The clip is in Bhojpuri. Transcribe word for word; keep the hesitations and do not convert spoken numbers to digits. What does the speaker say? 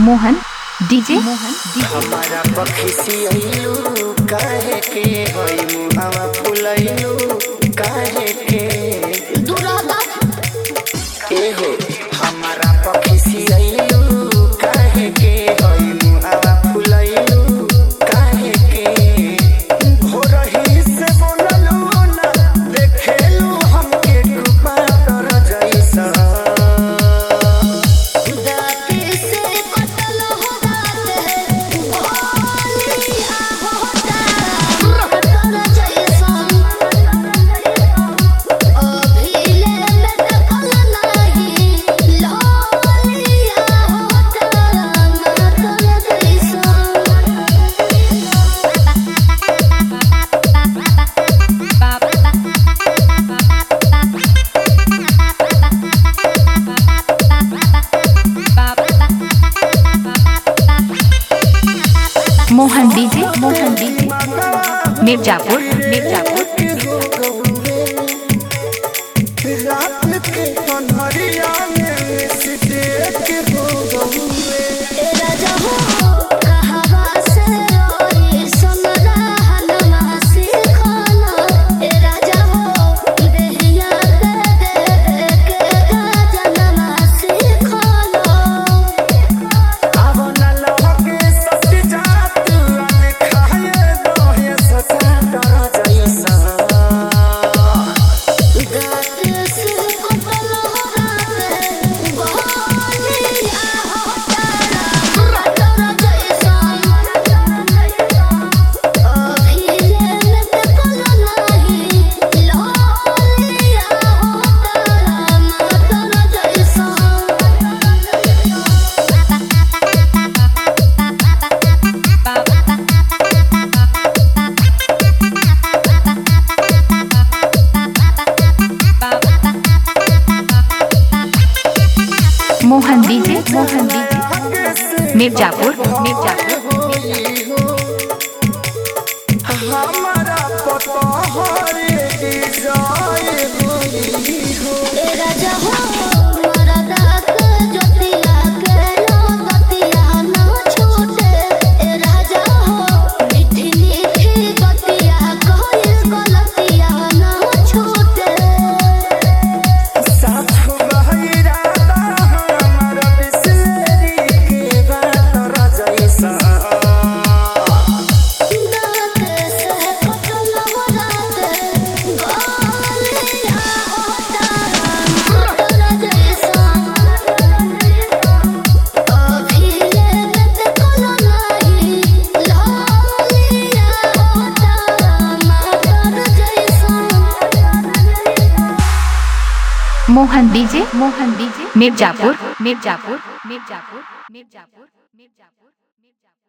मोहन डीजे मोहन डीजे हमारा पखिसियलू काहे के होई मुहावा फुलैलू काहे के दुरादा के हो हमारा पखिसियलू काहे के होई मुहावा फुलैलू काहे के हो रही से बोललू ना देखेलू हमके कृपा कर जैसा मोहन डीजे मोहन डीजे मिर्जापुर मिर्जापुर रात के कन्हरिया में सिटे के हो गहुए राजा हो कहवा से ओई सुनला हनमा सिखाना ए राजा हो देहिया दे दे के गजनमा सिखाना अब न लहके सट जात अन खाए दोहे सचा कर जैसा गाते से कपल होगाते बोलिया होता रातर जैसा अभिले में कल नहीं लोलिया होता मातर जैसा मोहन डीजे मोहन डीजे मिर्जापुर मिर्जापुर हमारा पता हरे जाए होई हो ए राजा हो मरदा के ज्योतिया के लगतिया ना छूटे ए राजा हो मीठी मीठी गतिया कोई गलतिया ना छूटे साथ बहिराता हमारा बिसलेरी के बात जैसा दाते से कटल वराते गोलिया होता मातर जैसा अभिले में कल नहीं लोलिया होता मातर जैसा मोहन डीजे मोहन डीजे मिर्जापुर मिर्जापुर मिर्जापुर मिर्जापुर